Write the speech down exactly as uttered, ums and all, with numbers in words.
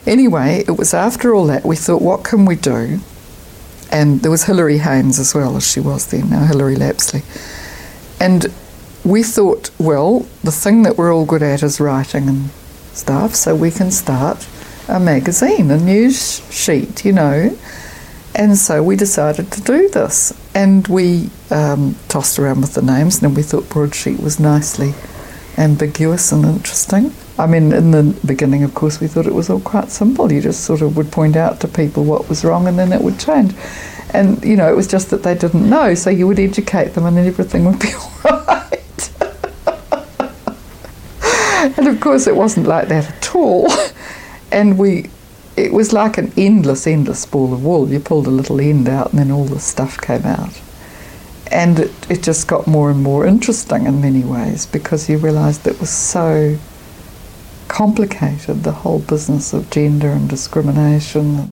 Anyway, it was after all that we thought, what can we do? And there was Hilary Haynes as well, as she was then, now Hilary Lapsley. And we thought, well, the thing that we're all good at is writing and stuff, so we can start a magazine, a news sheet, you know. And so we decided to do this. And we um, tossed around with the names, and then we thought Broadsheet was nicely ambiguous and interesting. I mean, in the beginning, of course, we thought it was all quite simple. You just sort of would point out to people what was wrong and then it would change. And, you know, it was just that they didn't know, so you would educate them and then everything would be all right. And, of course, it wasn't like that at all. And we, it was like an endless, endless ball of wool. You pulled a little end out and then all the stuff came out. And it, it just got more and more interesting in many ways because you realised it was so complicated, the whole business of gender and discrimination.